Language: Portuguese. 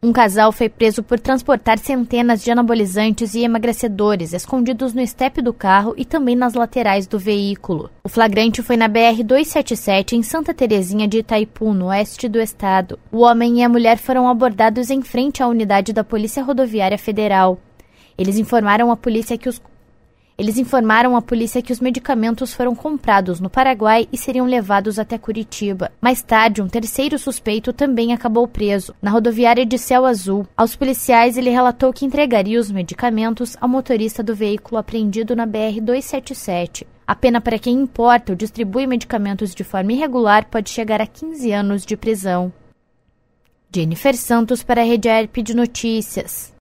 Um casal foi preso por transportar centenas de anabolizantes e emagrecedores escondidos no estepe do carro e também nas laterais do veículo. O flagrante foi na BR-277, em Santa Terezinha de Itaipu, no oeste do estado. O homem e a mulher foram abordados em frente à unidade da Polícia Rodoviária Federal. Eles informaram a polícia que os medicamentos foram comprados no Paraguai e seriam levados até Curitiba. Mais tarde, um terceiro suspeito também acabou preso, na rodoviária de Céu Azul. Aos policiais, ele relatou que entregaria os medicamentos ao motorista do veículo apreendido na BR-277. A pena para quem importa ou distribui medicamentos de forma irregular pode chegar a 15 anos de prisão. Jennifer Santos para a Rede ARP de Notícias.